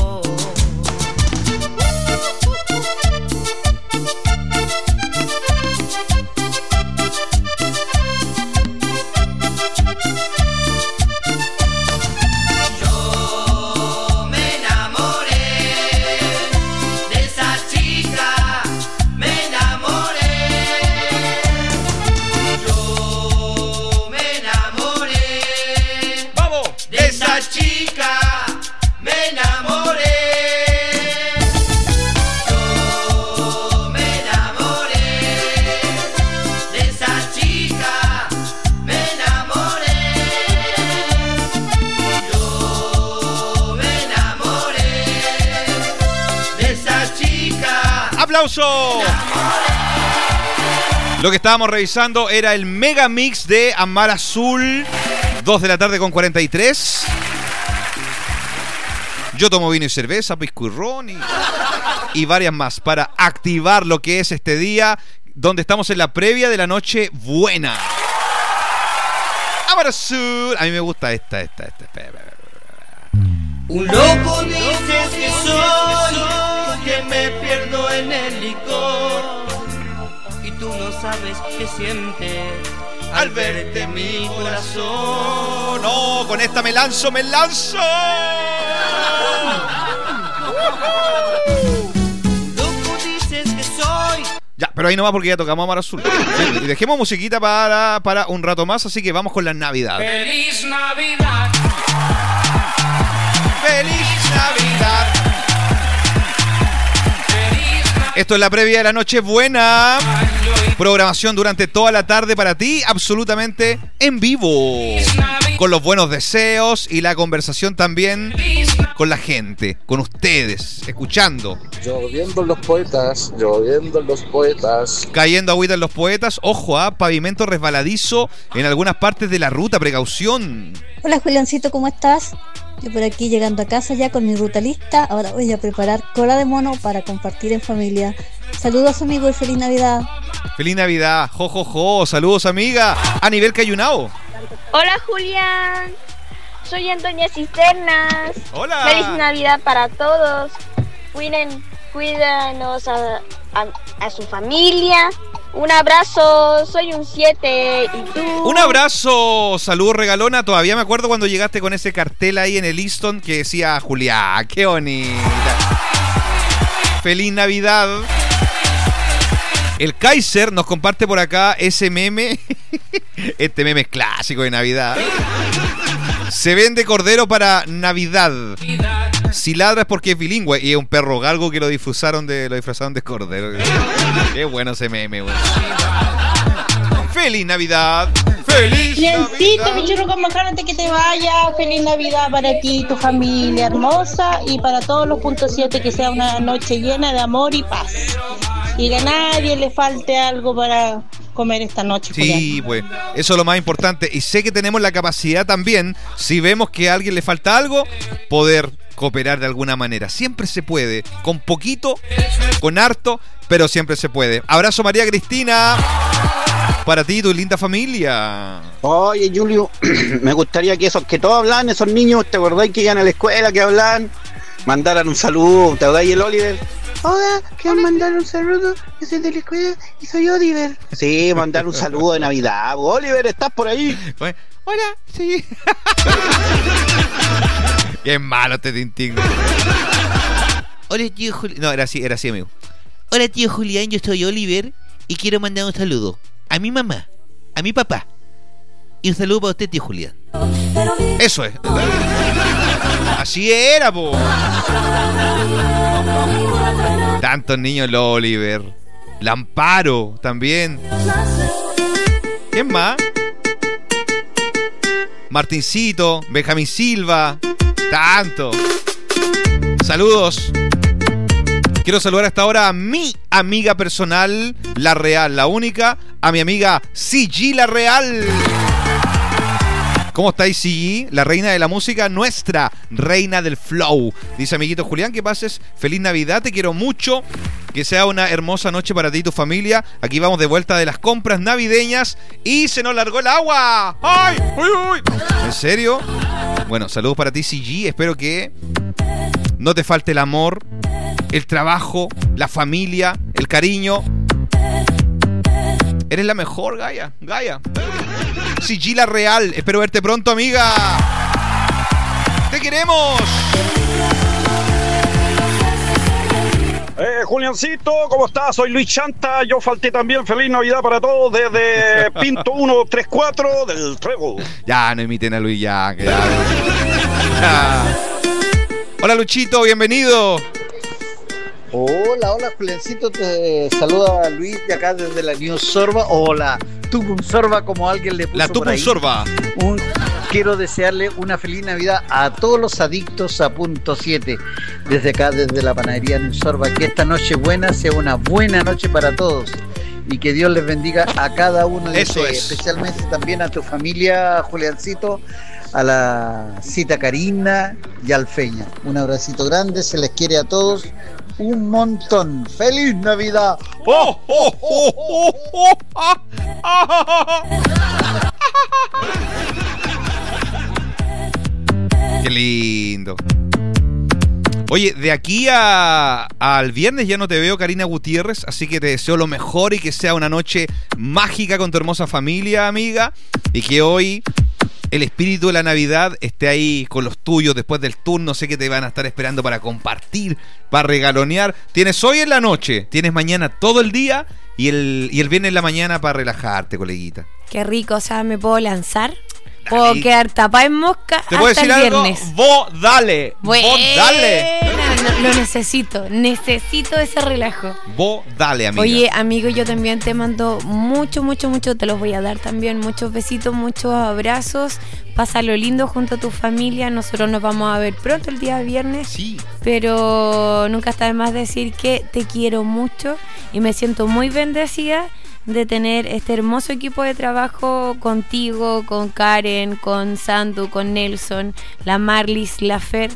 ¡Aplauso! Lo que estábamos revisando era el mega mix de Amar Azul, 2 de la tarde con 43. Yo tomo vino y cerveza, pisco y ron y varias más para activar lo que es este día. donde estamos en la previa de la noche buena. Amarasur. A mí me gusta esta. Un loco dices que soy, que me pierdo en el licor. Y tú no sabes qué siente al verte mi corazón. No, con esta me lanzo. Loco dices que soy. Ya, pero ahí no va porque ya tocamos Amar Azul. Y dejemos musiquita para un rato más, así que vamos con la Navidad. Feliz Navidad. ¡Feliz Navidad! Esto es la previa de la noche buena. Programación durante toda la tarde para ti, absolutamente en vivo. Con los buenos deseos y la conversación también con la gente, con ustedes, escuchando. Lloviendo en los poetas, lloviendo en los poetas. Cayendo agüita en los poetas. Ojo, pavimento resbaladizo en algunas partes de la ruta, precaución. Hola Juliancito, ¿cómo estás? Yo por aquí llegando a casa ya con mi ruta lista. Ahora voy a preparar cola de mono para compartir en familia. Saludos amigos y feliz Navidad. Feliz Navidad, jo. Saludos amiga. A nivel Cayunao. Hola Julián, soy Antonia Cisternas. Hola. Feliz Navidad para todos. Cuídanos a su familia. Un abrazo, soy un 7. ¿Y tú? Un abrazo, saludos regalona. Todavía me acuerdo cuando llegaste con ese cartel ahí en el Easton que decía Julián, qué bonita. Feliz Navidad. El Kaiser nos comparte por acá ese meme. Este meme es clásico de Navidad. Se vende cordero para Navidad. Si ladra es porque es bilingüe. Y es un perro galgo que lo disfrazaron de cordero. Qué bueno ese meme, güey. ¡Feliz Navidad! ¡Feliz Navidad! Mi churro con manjar antes que te vaya. Feliz Navidad para ti y tu familia hermosa. Y para todos los puntos 7, que sea una noche llena de amor y paz. Y que a nadie le falte algo para comer esta noche. Sí, pues, eso es lo más importante. Y sé que tenemos la capacidad también, si vemos que a alguien le falta algo, poder cooperar de alguna manera. Siempre se puede, con poquito, con harto, pero siempre se puede. Abrazo María Cristina, para ti y tu linda familia. Oye, Julio, me gustaría que todos hablan, esos niños, ¿te acordás que iban a la escuela, que hablan? Mandaran un saludo, ¿te acordás el Oliver? Hola, quiero mandar un saludo, yo soy de la escuela y soy Oliver. Sí, mandar un saludo de Navidad. Oliver, ¿estás por ahí? Hola, sí. Qué malo este Tintín. Hola tío Julián. No, era así amigo. Hola tío Julián, yo soy Oliver y quiero mandar un saludo a mi mamá, a mi papá. Y un saludo para usted, tío Julián. Eso es. Así era, po. Tantos niños, el Oliver. Lamparo también. ¿Quién más? Martincito, Benjamín Silva. Tanto. Saludos. Quiero saludar hasta ahora a mi amiga personal, La Real, la única, a mi amiga CG La Real. ¿Cómo estáis, CG? La reina de la música, nuestra reina del flow. Dice amiguito Julián, que pases feliz Navidad, te quiero mucho. Que sea una hermosa noche para ti y tu familia. Aquí vamos de vuelta de las compras navideñas y se nos largó el agua. ¡Ay! ¡Uy, uy! ¿En serio? Bueno, saludos para ti, CG. Espero que no te falte el amor, el trabajo, la familia, el cariño. Eres la mejor, Gaia. CG La Real. Espero verte pronto, amiga. ¡Te queremos! Juliancito, ¿cómo estás? Soy Luis Chanta, yo falté también. Feliz Navidad para todos desde Pinto 134 del Trevo. Ya, no imiten a Luis, ya. Hola Luchito, bienvenido. Hola Juliancito, te saluda Luis de acá desde la New Sorba, o la Tupun Sorba, como alguien le puso. La Tupun Sorba. Quiero desearle una feliz Navidad a todos los adictos a punto 7, desde acá, desde la panadería New Sorba, que esta noche buena sea una buena noche para todos. y que Dios les bendiga a cada uno de Eso ustedes, es. especialmente también a tu familia, Juliancito, a la Cita Karina y al Feña. Un abracito grande, se les quiere a todos un montón. ¡Feliz Navidad! ¡Oh, oh, oh, oh, oh! ¡Ah! ¡Ah! ¡Qué lindo! Oye, de aquí al viernes ya no te veo, Karina Gutiérrez, así que te deseo lo mejor y que sea una noche mágica con tu hermosa familia, amiga, y que hoy el espíritu de la Navidad esté ahí con los tuyos después del turno. Sé que te van a estar esperando para compartir, para regalonear. Tienes hoy en la noche, tienes mañana todo el día y el viernes en la mañana para relajarte, coleguita. Qué rico, o sea, ¿me puedo lanzar? Puedo quedar tapada en mosca ¿Te puedo hasta decir el algo? viernes. Vos dale. Vos dale. Lo necesito ese relajo. Vos dale, amiga. Oye, amigo, yo también te mando mucho, te los voy a dar también. Muchos besitos, muchos abrazos. Pásalo lindo junto a tu familia. Nosotros nos vamos a ver pronto el día viernes. Sí. Pero nunca está de más decir que te quiero mucho y me siento muy bendecida de tener este hermoso equipo de trabajo contigo, con Karen, con Sandu, con Nelson, la Marlis, la Fer.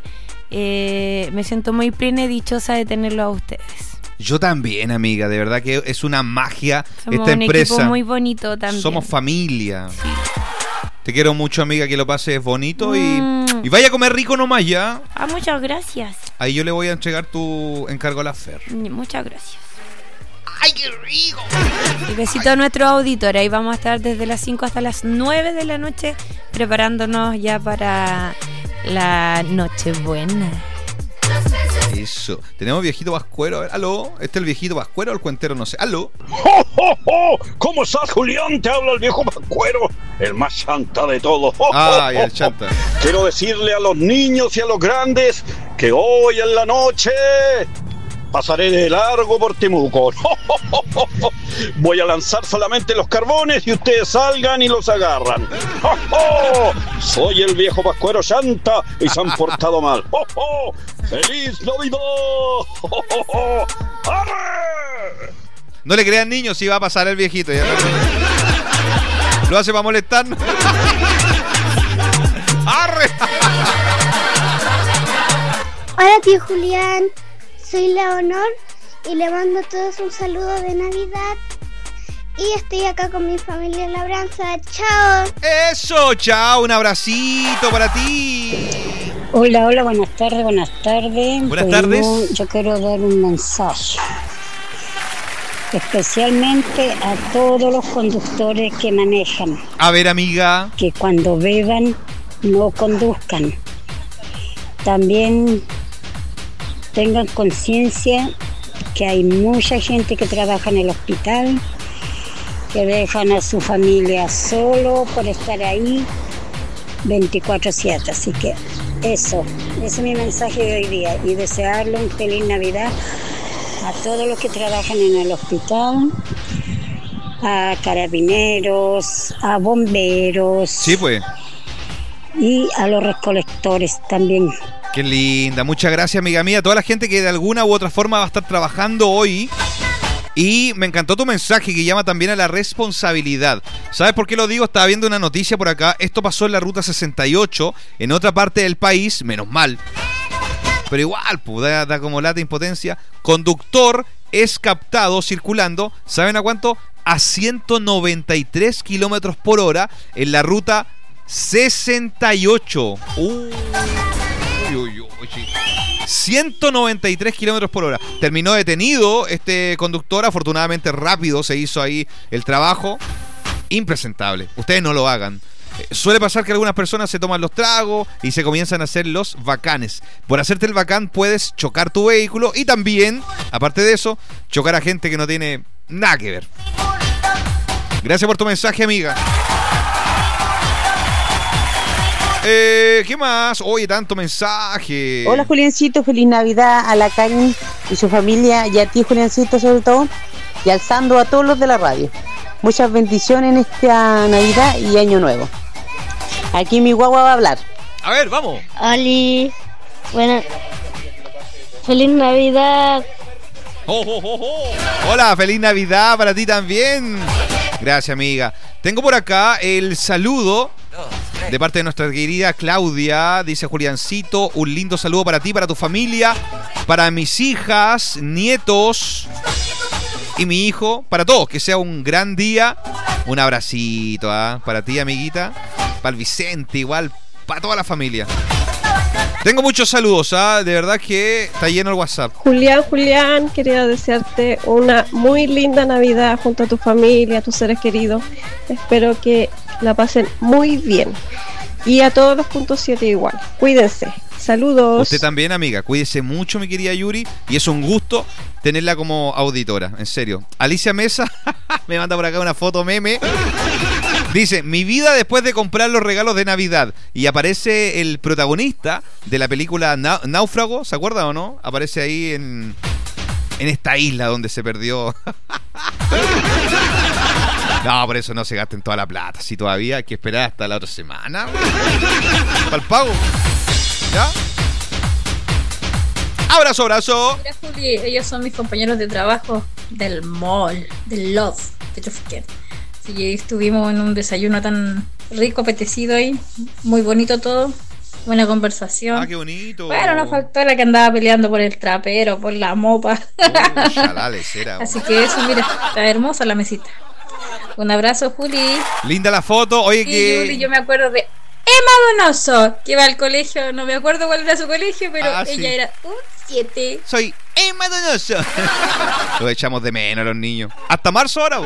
Me siento muy plena y dichosa de tenerlo a ustedes. Yo también, amiga, de verdad que es una magia Somos esta un empresa. equipo muy bonito también. Somos familia. Sí. Te quiero mucho, amiga, que lo pases bonito y vaya a comer rico nomás ya. Ah, muchas gracias. Ahí yo le voy a entregar tu encargo a la Fer. Muchas gracias. ¡Ay, qué rico! Y besito a nuestro auditor. Ahí vamos a estar desde las 5 hasta las 9 de la noche preparándonos ya para la Nochebuena. Eso. Tenemos viejito vascuero. A ver, aló. ¿Este es el viejito vascuero o el cuentero? No sé. Aló. ¡Oh, oh, oh! ¿Cómo estás, Julián? Te habla el viejo Pascuero, el más chanta de todos. ¡Oh, ay, el chanta! Quiero decirle a los niños y a los grandes que hoy en la noche pasaré de largo por Temuco. Voy a lanzar solamente los carbones y ustedes salgan y los agarran. Soy el viejo Pascuero Chanta y se han portado mal. ¡Feliz Navidad! ¡Arre! No le crean, niños, si va a pasar el viejito. Ya lo hace para molestarnos. ¡Arre! Hola, tío Julián. Soy Leonor y le mando a todos un saludo de Navidad. Y estoy acá con mi familia en Labranza. ¡Chao! ¡Eso! ¡Chao! Un abracito para ti. Hola, buenas tardes. Buenas tardes. Yo quiero dar un mensaje. Especialmente a todos los conductores que manejan. A ver, amiga. Que cuando beban no conduzcan. También tengan conciencia que hay mucha gente que trabaja en el hospital, que dejan a su familia solo por estar ahí 24/7. Así que ese es mi mensaje de hoy día, y desearle un feliz Navidad a todos los que trabajan en el hospital, a carabineros, a bomberos. Sí, pues. Y a los recolectores también. Qué linda, muchas gracias, amiga mía. Toda la gente que de alguna u otra forma va a estar trabajando hoy. Y me encantó tu mensaje que llama también a la responsabilidad. ¿Sabes por qué lo digo? Estaba viendo una noticia por acá. Esto pasó en la ruta 68, en otra parte del país, menos mal. Pero igual, pues, da como lata impotencia. Conductor es captado circulando, ¿saben a cuánto? A 193 kilómetros por hora en la ruta 68. 193 kilómetros por hora. Terminó detenido este conductor. Afortunadamente rápido se hizo ahí el trabajo. Impresentable. Ustedes no lo hagan. Suele pasar que algunas personas se toman los tragos y se comienzan a hacer los bacanes. Por hacerte el bacán puedes chocar tu vehículo y también, aparte de eso, chocar a gente que no tiene nada que ver. Gracias por tu mensaje, amiga. ¿Qué más? Oye, tanto mensaje. Hola, Juliancito, feliz Navidad a la Karen y su familia, y a ti, Juliancito, sobre todo, y alzando a todos los de la radio. Muchas bendiciones en esta Navidad y Año Nuevo. Aquí mi guagua va a hablar. A ver, vamos. Oli, bueno, feliz Navidad. Hola, feliz Navidad para ti también. Gracias, amiga. Tengo por acá el saludo de parte de nuestra querida Claudia. Dice Juliancito, un lindo saludo para ti, para tu familia, para mis hijas, nietos y mi hijo, para todos. Que sea un gran día. Un abracito para ti, amiguita. Para el Vicente, igual, para toda la familia. Tengo muchos saludos, de verdad que está lleno el WhatsApp. Julián, quería desearte una muy linda Navidad junto a tu familia, a tus seres queridos. Espero que la pasen muy bien. Y a todos los puntos 7 igual. Cuídense. Saludos. Usted también, amiga. Cuídese mucho, mi querida Yuri. Y es un gusto tenerla como auditora, en serio. Alicia Mesa me manda por acá una foto meme. Dice, mi vida después de comprar los regalos de Navidad. Y aparece el protagonista de la película Náufrago, ¿se acuerda o no? Aparece ahí en esta isla donde se perdió. No, por eso no se gasten toda la plata. Si todavía hay que esperar hasta la otra semana para el pago. ¿Ya? Abrazo. Mira, Juli, ellos son mis compañeros de trabajo del mall, del Love, de Trofquén. Y estuvimos en un desayuno tan rico, apetecido ahí, muy bonito todo, buena conversación. Qué bonito. Bueno, nos faltó la que andaba peleando por el trapero, por la mopa. Así que eso, mira, está hermosa la mesita. Un abrazo, Juli. Linda la foto. Oye, que Juli, yo me acuerdo de Emma Donoso, que va al colegio, no me acuerdo cuál era su colegio, pero ella sí. era un 7. Soy Emma Donoso. Lo echamos de menos a los niños. Hasta marzo ahora.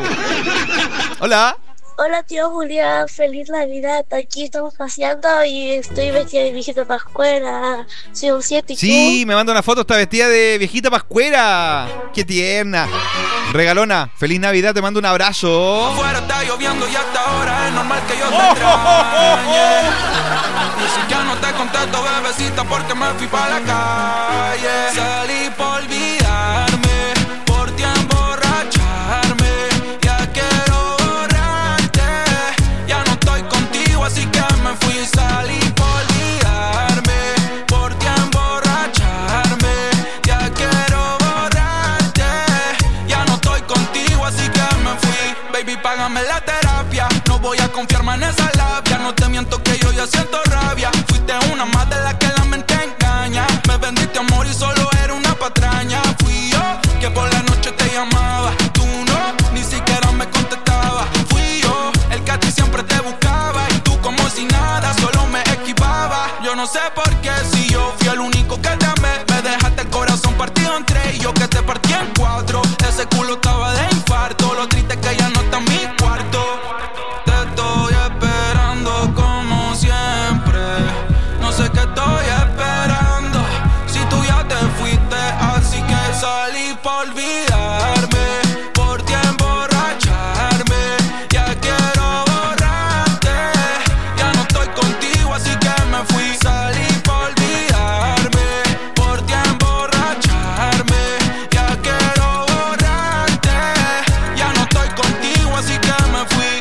Hola. Hola, tío Julián, feliz Navidad. Aquí estamos paseando y estoy vestida de viejita pascuera. Soy un 7 y Sí, tú. me manda una foto, está vestida de viejita pascuera. Qué tierna. Regalona, feliz Navidad, te mando un abrazo. Afuera está lloviendo y hasta ahora es normal que yo te extrañe. Y si ya no te contesto, bebecita, porque me fui para la calle. Salí por olvidarme, por ti emborracharme. Ya quiero borrarte, ya no estoy contigo, así que me fui. Salí por olvidarme, por ti emborracharme. Ya quiero borrarte, ya no estoy contigo, así que me fui. Baby, págame la terapia, no voy a confiarme en esa labia. No te miento que yo ya siento rabia. Fuiste una más de la que la mente engaña. Me vendiste amor y solo era una patraña. Fui yo que por la noche te llamaba, tú no, ni siquiera me contestaba. Fui yo el que a ti siempre te buscaba y tú como si nada, solo me esquivaba. Yo no sé por qué, si yo fui el único que te amé, me dejaste el corazón partido en 3 y yo que te partí en 4. Ese culo estaba de infarto, lo triste es que ya no está en mi cuarto. Te estoy esperando como siempre, no sé qué estoy esperando, si tú ya te fuiste, así que salí por olvidarme, por ti emborracharme. Ya quiero borrarte, ya no estoy contigo, así que me fui. Salí por olvidarme, por ti emborracharme. Ya quiero borrarte, ya no estoy contigo, así que me fui.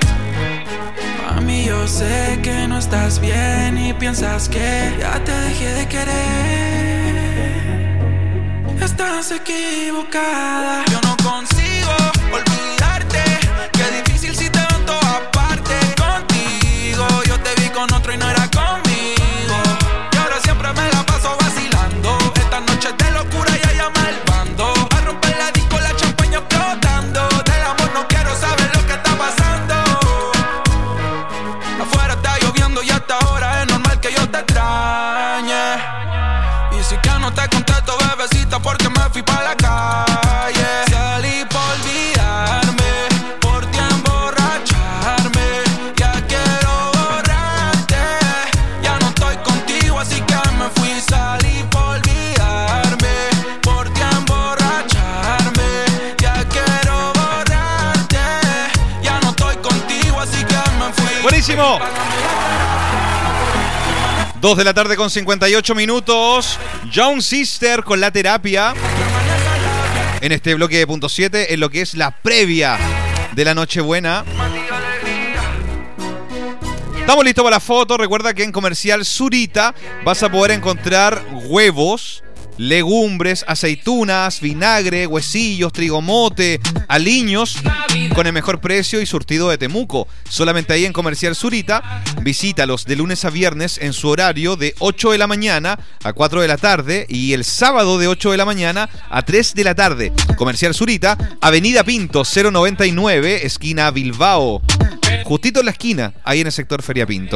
Mami, yo sé que no estás bien y piensas que ya te dejé de querer. Estás equivocada. Yo no consigo olvidarte. Qué difícil si te veo en todas partes. Contigo yo te vi con otro y no era conmigo. Y ahora siempre me la paso vacilando. Esta noche de locura ya llama el bando. A romper la disco, la champaña explotando. Del amor no quiero saber lo que está pasando. Afuera está lloviendo y hasta ahora es normal que yo te extrañe. Y si que no te contesto, bebecita, porque me fui para la calle. Salí por olvidarme, por ti emborracharme. Ya quiero borrarte, ya no estoy contigo, así que me fui. Salí por olvidarme, por ti emborracharme. Ya quiero borrarte, ya no estoy contigo, así que me fui. Buenísimo. 2 de la tarde con 58 minutos. Young Sister con La Terapia. En este bloque de punto 7, en lo que es la previa de la Nochebuena. Estamos listos para la foto. Recuerda que en Comercial Zurita vas a poder encontrar huevos legumbres, aceitunas, vinagre, huesillos, trigomote, aliños, con el mejor precio y surtido de Temuco. Solamente ahí en Comercial Zurita. Visítalos de lunes a viernes en su horario de 8 de la mañana a 4 de la tarde y el sábado de 8 de la mañana a 3 de la tarde. Comercial Zurita, Avenida Pinto 099, esquina Bilbao. Justito en la esquina, ahí en el sector Feria Pinto.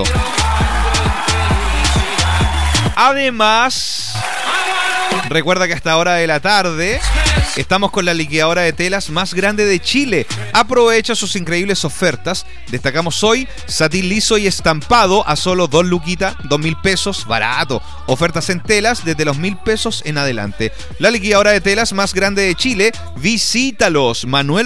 Además, recuerda que hasta hora de la tarde estamos con la liquidadora de telas más grande de Chile. Aprovecha sus increíbles ofertas. Destacamos hoy satín liso y estampado a solo 2 luquitas, 2.000 pesos, barato. Ofertas en telas desde los 1.000 pesos en adelante. La liquidadora de telas más grande de Chile. Visítalos. Manuel